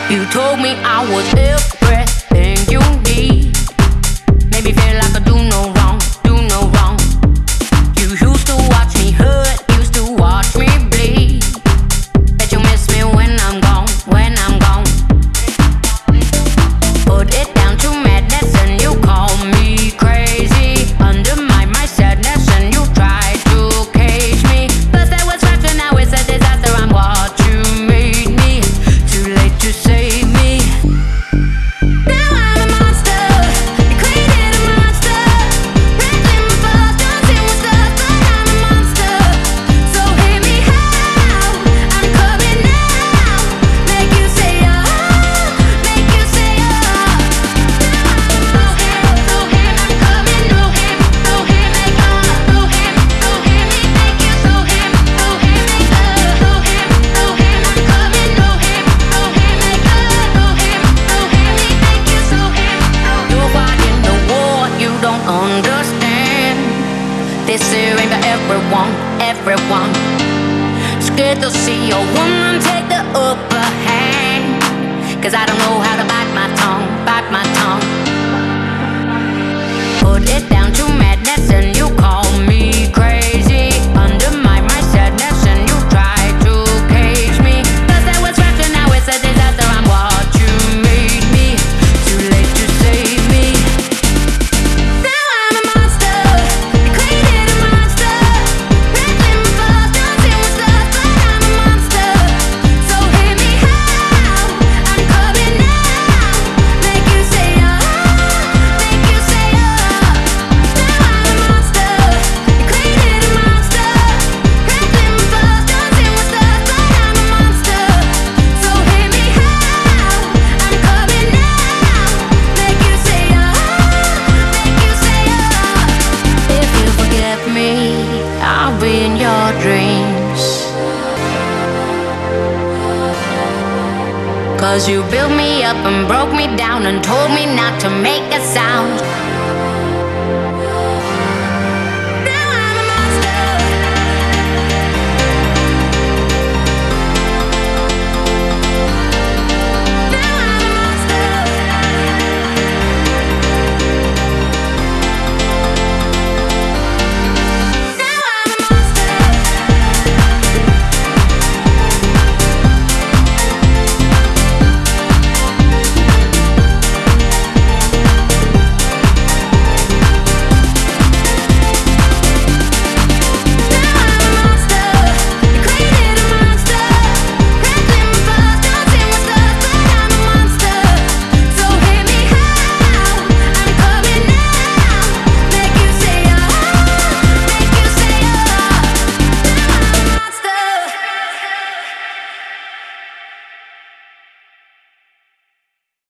You told me I was everything you need. Made me feel like I do no wrong, do no wrong. You used to watch me hurt, used to watch me bleed. Bet you miss me when I'm gone, when I'm gone. Put it down to madness and you call me crazy. Undermine my sadness and you try to cage me. First I was trapped and now it's a disaster. I'm what you made me. Too late to save me. Now I'm a monster. You created a monster. Wrestling my flaws, dancing with stars, but I'm a monster. So hear me out. I'm coming now. Make you say make you say Now I'm so him, I'm coming, no him, make no him, me make you so him, make no him, I'm coming, no him, make no him, me make you so him. You're fighting the war you don't understand. This here ain't for everyone, everyone. Scared to see your woman take the upper hand. Cause I don't know how to bite my tongue, bite my tongue. Put it down to madness and you call me crazy. Undermine my sadness and you try to cage me. First I was trapped and now it's a disaster. I'm what you made me. Too late to save me. Now I'm a monster. You created a monster. Wrestling my flaws, dancing with stars, but I'm a monster. So hear me out. I'm coming now. Make you say make you say Now I'm a monster. You created a monster. Wrestling my flaws, dancing with stars, but I'm a monster. So hear me out. I'm coming now. Make you say If you forget me, I'll be in your dreams. Cause you built me up and broke me down and told me not to make a sound.